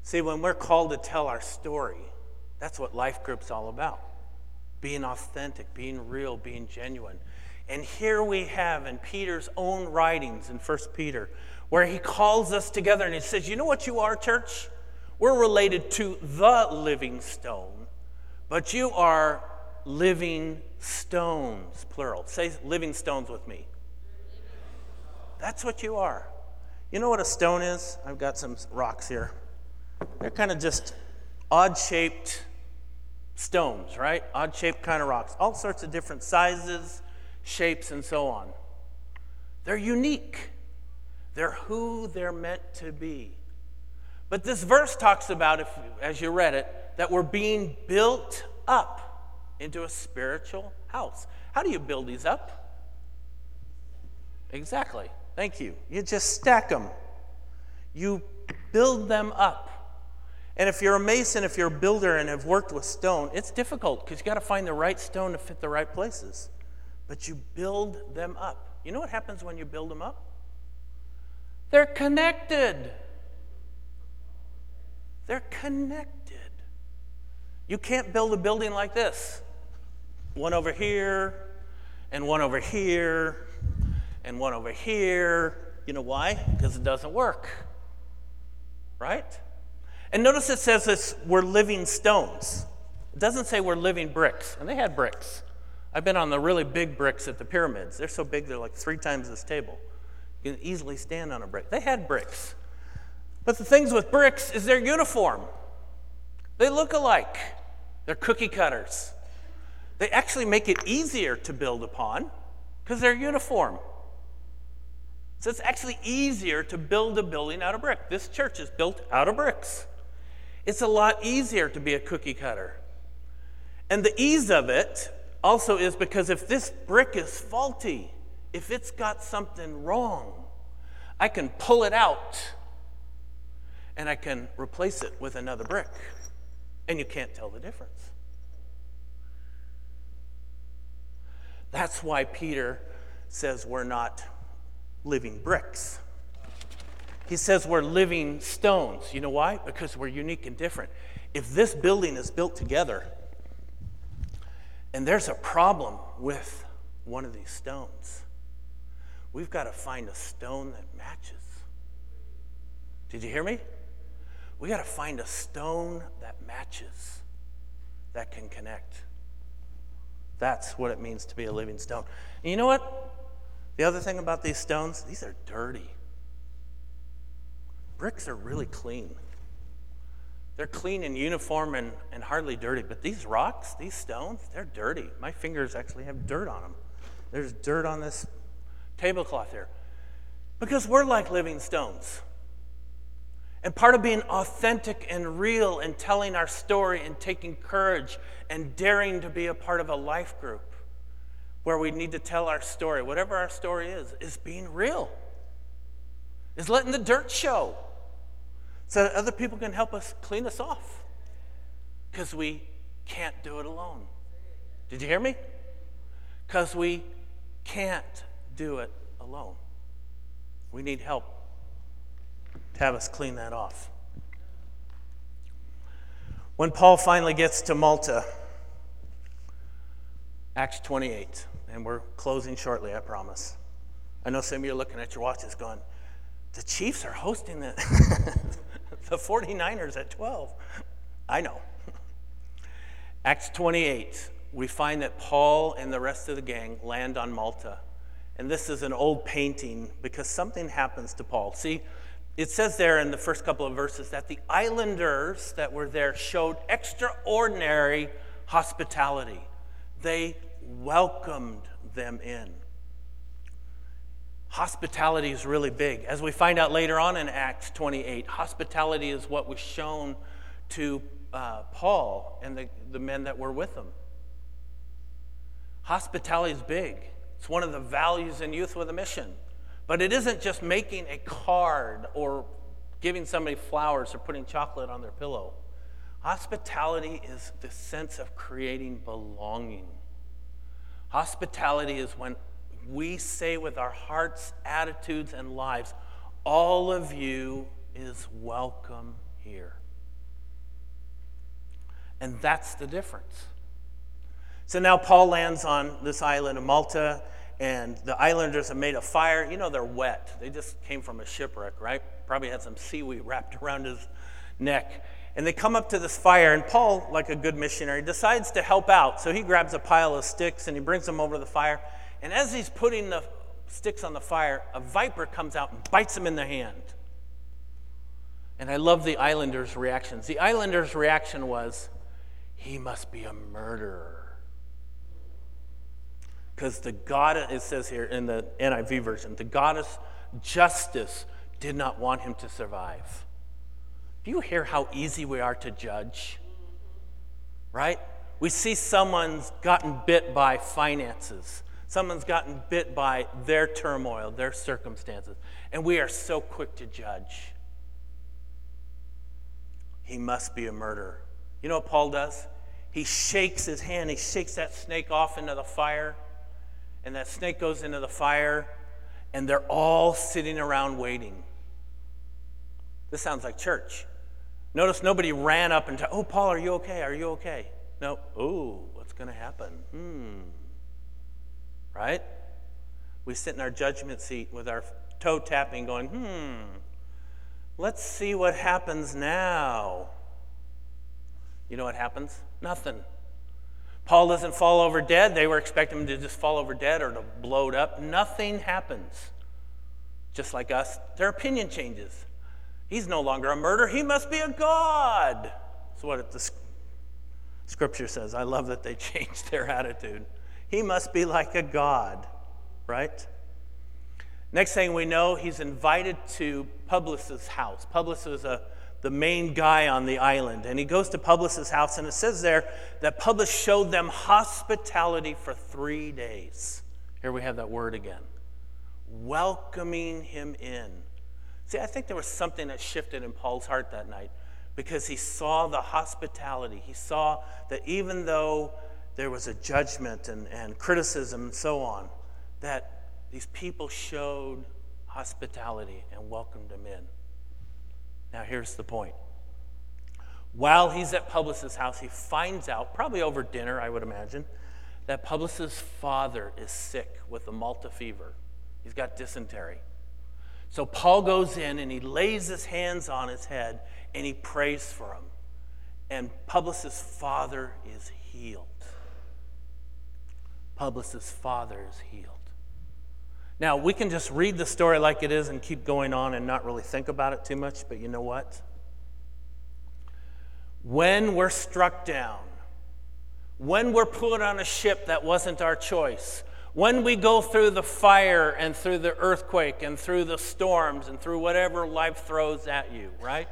See, when we're called to tell our story, that's what life group's all about. Being authentic, being real, being genuine. And here we have in Peter's own writings in First Peter, where he calls us together and he says, you know what you are, church? We're related to the living stone, but you are living stones, plural. Say living stones with me. That's what you are. You know what a stone is? I've got some rocks here. They're kind of just odd-shaped stones, right? Odd-shaped kind of rocks. All sorts of different sizes, shapes, and so on. They're unique. They're who they're meant to be. But this verse talks about, if, as you read it, that we're being built up into a spiritual house. How do you build these up? Exactly. Thank you. You just stack them. You build them up. And if you're a mason, if you're a builder and have worked with stone, it's difficult because you got to find the right stone to fit the right places. But you build them up. You know what happens when you build them up? They're connected. They're connected. You can't build a building like this. One over here, and one over here, and one over here. You know why? Because it doesn't work. Right? And notice it says this, we're living stones. It doesn't say we're living bricks. And they had bricks. I've been on the really big bricks at the pyramids. They're so big, they're like three times this table. You can easily stand on a brick. They had bricks. But the things with bricks is they're uniform. They look alike. They're cookie cutters. They actually make it easier to build upon because they're uniform. So it's actually easier to build a building out of brick. This church is built out of bricks. It's a lot easier to be a cookie cutter. And the ease of it also is because if this brick is faulty, if it's got something wrong, I can pull it out and I can replace it with another brick. And you can't tell the difference. That's why Peter says we're not living bricks. He says we're living stones. You know why? Because we're unique and different. If this building is built together and there's a problem with one of these stones, we've got to find a stone that matches. Did you hear me? We got to find a stone that matches, that can connect. That's what it means to be a living stone. And you know what? The other thing about these stones, these are dirty. Bricks are really clean. They're clean and uniform and, and hardly dirty. But these rocks, these stones, they're dirty. My fingers actually have dirt on them. There's dirt on this tablecloth here. Because we're like living stones. And part of being authentic and real and telling our story and taking courage and daring to be a part of a life group where we need to tell our story, whatever our story is, is being real. Is letting the dirt show so that other people can help us clean us off. Because we can't do it alone. Did you hear me? Because we can't do it alone. We need help to have us clean that off. When Paul finally gets to Malta, Acts twenty-eight, and we're closing shortly, I promise. I know some of you are looking at your watches going, the Chiefs are hosting the, the forty-niners at twelve. I know. Acts twenty-eight, we find that Paul and the rest of the gang land on Malta. And this is an old painting because something happens to Paul. See, it says there in the first couple of verses that the islanders that were there showed extraordinary hospitality. They welcomed them in. Hospitality is really big. As we find out later on in Acts twenty-eight, hospitality is what was shown to uh, Paul and the, the men that were with him. Hospitality is big. It's one of the values in Youth with a Mission. But it isn't just making a card or giving somebody flowers or putting chocolate on their pillow. Hospitality is the sense of creating belonging. Hospitality is when we say with our hearts, attitudes, and lives, all of you is welcome here. And that's the difference. So now Paul lands on this island of Malta, and the islanders have made a fire. You know, they're wet. They just came from a shipwreck, right? Probably had some seaweed wrapped around his neck. And they come up to this fire, and Paul, like a good missionary, decides to help out. So he grabs a pile of sticks, and he brings them over to the fire. And as he's putting the sticks on the fire, a viper comes out and bites him in the hand. And I love the islanders' reactions. The islanders' reaction was, he must be a murderer. Because the God, it says here in the N I V version, the goddess justice did not want him to survive. Do you hear how easy we are to judge? Right? We see someone's gotten bit by finances. Someone's gotten bit by their turmoil, their circumstances. And we are so quick to judge. He must be a murderer. You know what Paul does? He shakes his hand. He shakes that snake off into the fire. And that snake goes into the fire, and they're all sitting around waiting. This sounds like church. Notice nobody ran up and said, oh, Paul, are you okay? Are you okay? No. Oh, what's going to happen? Hmm. Right? We sit in our judgment seat with our toe tapping going, hmm, let's see what happens now. You know what happens? Nothing. Paul doesn't fall over dead. They were expecting him to just fall over dead or to blow it up. Nothing happens. Just like us, their opinion changes. He's no longer a murderer. He must be a god. That's what the scripture says. I love that they changed their attitude. He must be like a god, right? Next thing we know, he's invited to Publius' house. Publius was a the main guy on the island. And he goes to Publius' house, and it says there that Publius showed them hospitality for three days. Here we have that word again. Welcoming him in. See, I think there was something that shifted in Paul's heart that night because he saw the hospitality. He saw that even though there was a judgment and, and criticism and so on, that these people showed hospitality and welcomed him in. Now, here's the point. While he's at Publius' house, he finds out, probably over dinner, I would imagine, that Publius' father is sick with a Malta fever. He's got dysentery. So Paul goes in and he lays his hands on his head and he prays for him. And Publius' father is healed. Publius' father is healed. Now, we can just read the story like it is and keep going on and not really think about it too much, but you know what? When we're struck down, when we're put on a ship that wasn't our choice, when we go through the fire and through the earthquake and through the storms and through whatever life throws at you, right?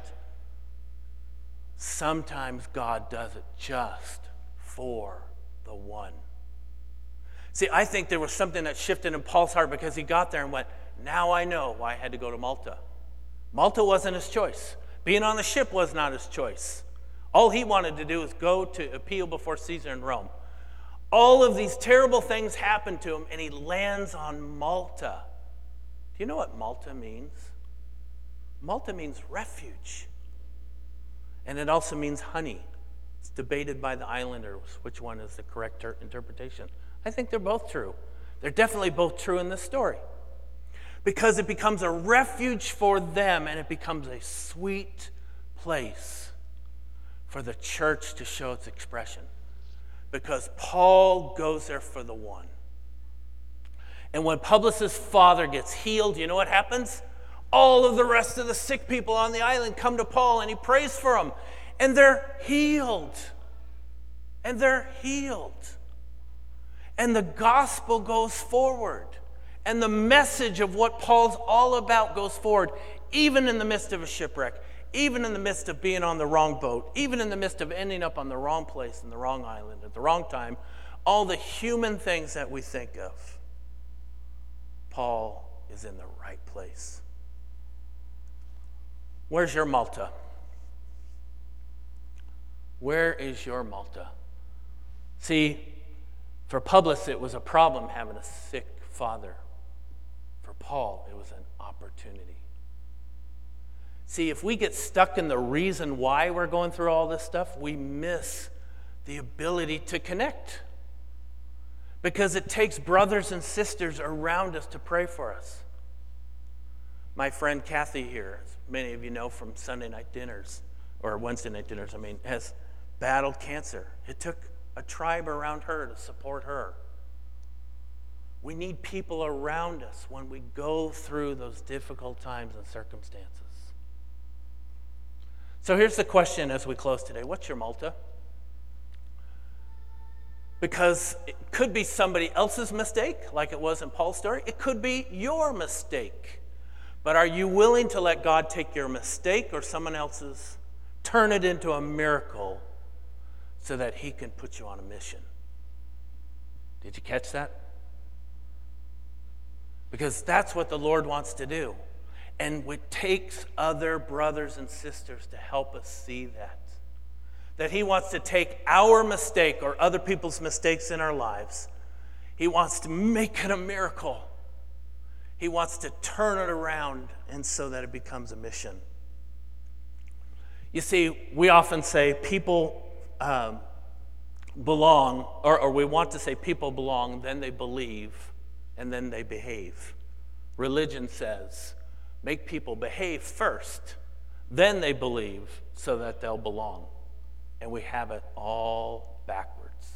Sometimes God does it just for the one. See, I think there was something that shifted in Paul's heart because he got there and went, now I know why I had to go to Malta. Malta wasn't his choice. Being on the ship was not his choice. All he wanted to do was go to appeal before Caesar in Rome. All of these terrible things happen to him, and he lands on Malta. Do you know what Malta means? Malta means refuge. And it also means honey. It's debated by the islanders which one is the correct ter- interpretation. I think they're both true. They're definitely both true in this story. Because it becomes a refuge for them, and it becomes a sweet place for the church to show its expression. Because Paul goes there for the one. And when Publius' father gets healed, you know what happens? All of the rest of the sick people on the island come to Paul and he prays for them. And they're healed. And they're healed. And the gospel goes forward. And the message of what Paul's all about goes forward, even in the midst of a shipwreck, even in the midst of being on the wrong boat, even in the midst of ending up on the wrong place, in the wrong island, at the wrong time, all the human things that we think of. Paul is in the right place. Where's your Malta? Where is your Malta? See, for Publius, it was a problem having a sick father. For Paul, it was an opportunity. See, if we get stuck in the reason why we're going through all this stuff, we miss the ability to connect. Because it takes brothers and sisters around us to pray for us. My friend Kathy here, as many of you know from Sunday night dinners, or Wednesday night dinners, I mean, has battled cancer. It took a tribe around her to support her. We need people around us when we go through those difficult times and circumstances. So here's the question as we close today. What's your Malta? Because it could be somebody else's mistake, like it was in Paul's story. It could be your mistake. But are you willing to let God take your mistake or someone else's, turn it into a miracle so that he can put you on a mission? Did you catch that? Because that's what the Lord wants to do. And it takes other brothers and sisters to help us see that. That he wants to take our mistake or other people's mistakes in our lives. He wants to make it a miracle. He wants to turn it around and so that it becomes a mission. You see, we often say people um, belong, or, or we want to say people belong, then they believe, and then they behave. Religion says, make people behave first, then they believe so that they'll belong. And we have it all backwards.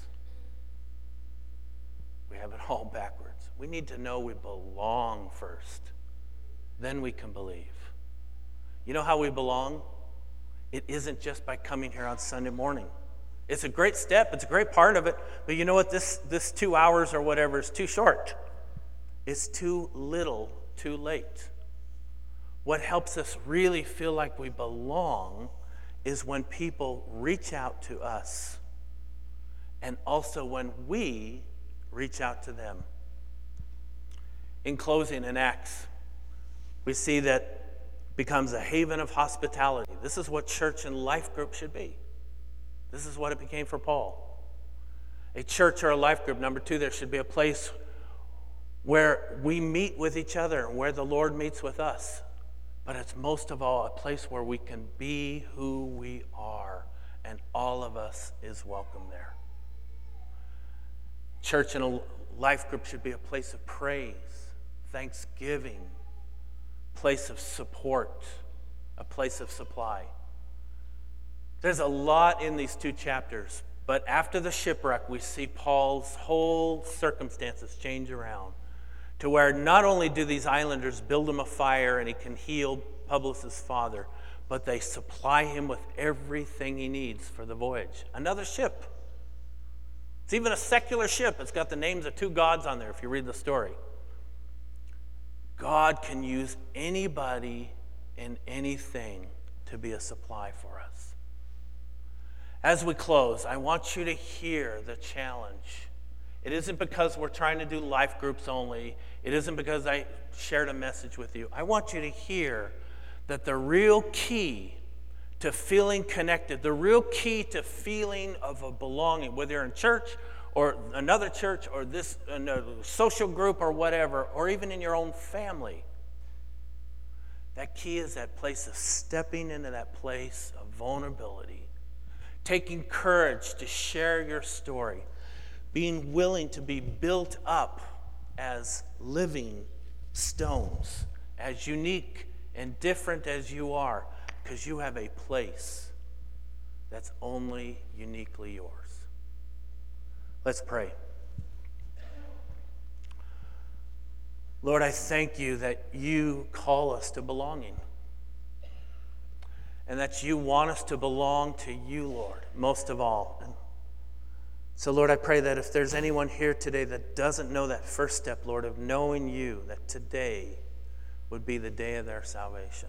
We have it all backwards. We need to know we belong first. Then we can believe. You know how we belong? It isn't just by coming here on Sunday morning. It's a great step. It's a great part of it. But you know what? This, this two hours or whatever is too short. It's too little, too late. What helps us really feel like we belong is when people reach out to us, and also when we reach out to them. In closing, in Acts, we see that it becomes a haven of hospitality. This is what church and life group should be. This is what it became for Paul. A church or a life group, number two, there should be a place where we meet with each other, where the Lord meets with us. But it's most of all a place where we can be who we are, and all of us is welcome there. Church and a life group should be a place of praise, thanksgiving, place of support, a place of supply. There's a lot in these two chapters, but after the shipwreck, we see Paul's whole circumstances change around. To where not only do these islanders build him a fire and he can heal Publius' father, but they supply him with everything he needs for the voyage. Another ship. It's even a secular ship. It's got the names of two gods on there if you read the story. God can use anybody and anything to be a supply for us. As we close, I want you to hear the challenge. It isn't because we're trying to do life groups only. It isn't because I shared a message with you. I want you to hear that the real key to feeling connected, the real key to feeling of a belonging, whether you're in church or another church or this another social group or whatever, or even in your own family, that key is that place of stepping into that place of vulnerability, taking courage to share your story, being willing to be built up as living stones, as unique and different as you are, because you have a place that's only uniquely yours. Let's pray. Lord, I thank you that you call us to belonging, and that you want us to belong to you, Lord, most of all. And so, Lord, I pray that if there's anyone here today that doesn't know that first step, Lord, of knowing you, that today would be the day of their salvation.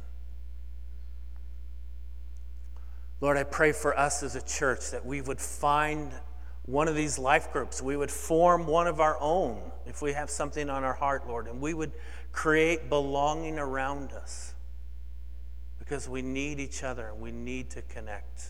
Lord, I pray for us as a church that we would find one of these life groups. We would form one of our own if we have something on our heart, Lord, and we would create belonging around us because we need each other and we need to connect.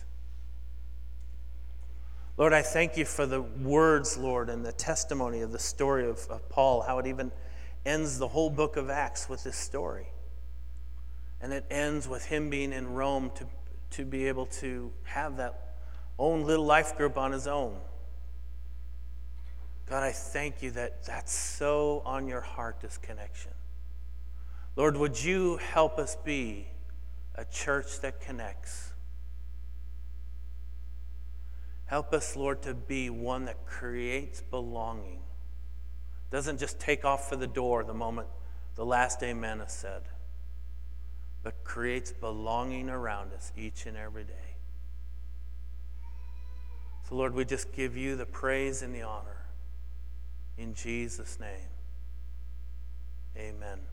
Lord, I thank you for the words, Lord, and the testimony of the story of, of Paul, how it even ends the whole book of Acts with this story. And it ends with him being in Rome to, to be able to have that own little life group on his own. God, I thank you that that's so on your heart, this connection. Lord, would you help us be a church that connects? Help us, Lord, to be one that creates belonging. Doesn't just take off for the door the moment the last amen is said, but creates belonging around us each and every day. So, Lord, we just give you the praise and the honor. In Jesus' name, amen.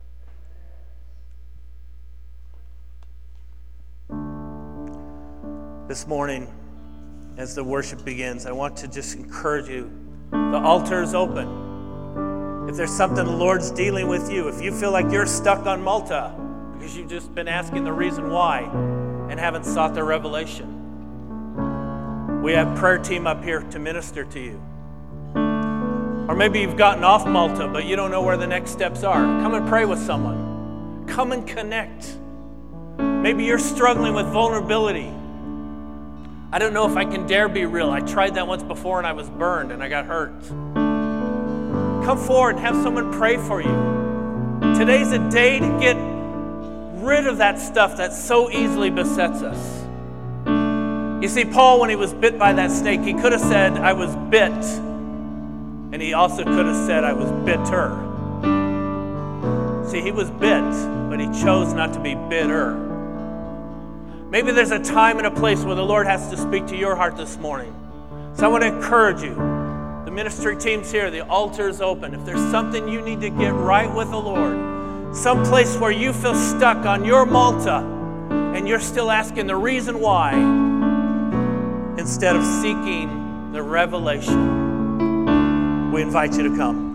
This morning, as the worship begins, I want to just encourage you. The altar is open. If there's something the Lord's dealing with you, if you feel like you're stuck on Malta because you've just been asking the reason why and haven't sought the revelation, we have prayer team up here to minister to you. Or maybe you've gotten off Malta, but you don't know where the next steps are. Come and pray with someone. Come and connect. Maybe you're struggling with vulnerability. I don't know if I can dare be real. I tried that once before and I was burned and I got hurt. Come forward and have someone pray for you. Today's a day to get rid of that stuff that so easily besets us. You see, Paul, when he was bit by that snake, he could have said, I was bit. And he also could have said, I was bitter. See, he was bit, but he chose not to be bitter. Maybe there's a time and a place where the Lord has to speak to your heart this morning. So I want to encourage you. The ministry team's here. The altar is open. If there's something you need to get right with the Lord, some place where you feel stuck on your Malta and you're still asking the reason why instead of seeking the revelation, we invite you to come.